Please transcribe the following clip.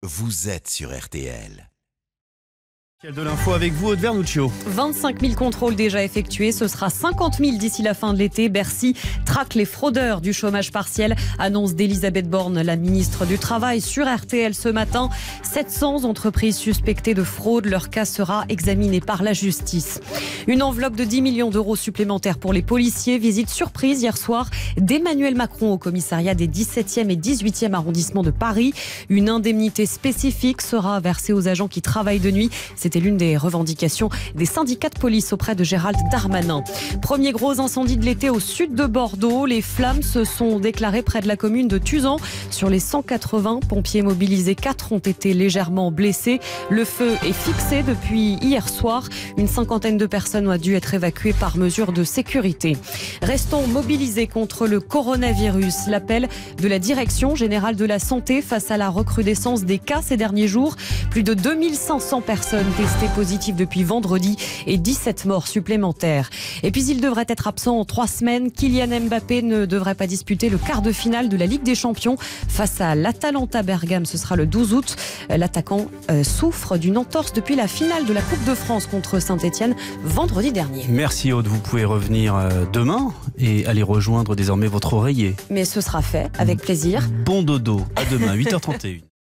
vous êtes sur RTL. De l'info avec vous, Aude Vernuccio. 25 000 contrôles déjà effectués, ce sera 50 000 d'ici la fin de l'été. Bercy traque les fraudeurs du chômage partiel, annonce d'Elisabeth Borne, la ministre du Travail, sur RTL ce matin. 700 entreprises suspectées de fraude, leur cas sera examiné par la justice. Une enveloppe de 10 millions d'euros supplémentaires pour les policiers. Visite surprise hier soir d'Emmanuel Macron au commissariat des 17e et 18e arrondissements de Paris. Une indemnité spécifique sera versée aux agents qui travaillent de nuit. C'était l'une des revendications des syndicats de police auprès de Gérald Darmanin. Premier gros incendie de l'été au sud de Bordeaux. Les flammes se sont déclarées près de la commune de Tuzan. Sur les 180 pompiers mobilisés, 4 ont été légèrement blessés. Le feu est fixé depuis hier soir. Une cinquantaine de personnes ont dû être évacuées par mesure de sécurité. Restons mobilisés contre le coronavirus. L'appel de la Direction générale de la santé face à la recrudescence des cas ces derniers jours. Plus de 2500 personnes testées positives depuis vendredi et 17 morts supplémentaires. Et puis il devrait être absent en 3 semaines. Kylian Mbappé ne devrait pas disputer le quart de finale de la Ligue des Champions face à l'Atalanta Bergame. Ce sera le 12 août. L'attaquant souffre d'une entorse depuis la finale de la Coupe de France contre Saint-Etienne vendredi dernier. Merci Aude, vous pouvez revenir demain et aller rejoindre désormais votre oreiller. Mais ce sera fait avec plaisir. Bon dodo, à demain 8h31.